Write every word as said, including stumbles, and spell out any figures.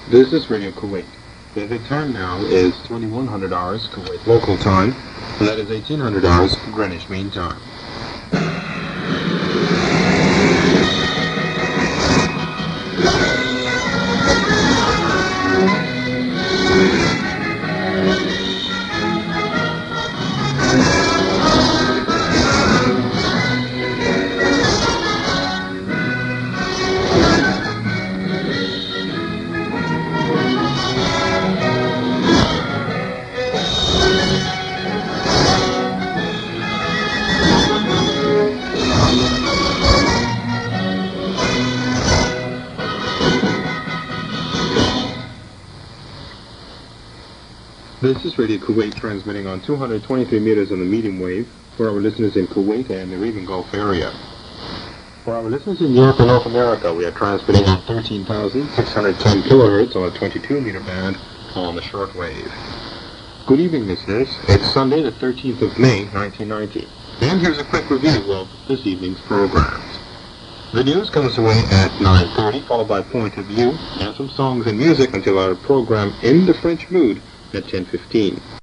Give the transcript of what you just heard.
This is Radio Kuwait. The time now is twenty-one hundred hours Kuwait local time, and that is eighteen hundred hours Greenwich Mean Time. This is Radio Kuwait, transmitting on two hundred twenty-three meters on the medium wave for our listeners in Kuwait and the Arabian Gulf area. For our listeners in Europe and North America, we are transmitting on thirteen thousand six hundred ten kilohertz on a twenty-two meter band on the short wave. Good evening, listeners. It's Sunday, the thirteenth of May, nineteen ninety. And here's a quick review of this evening's programs. The news comes away at nine thirty, followed by Point of View, and some songs and music until our program In the French Mood at ten fifteen.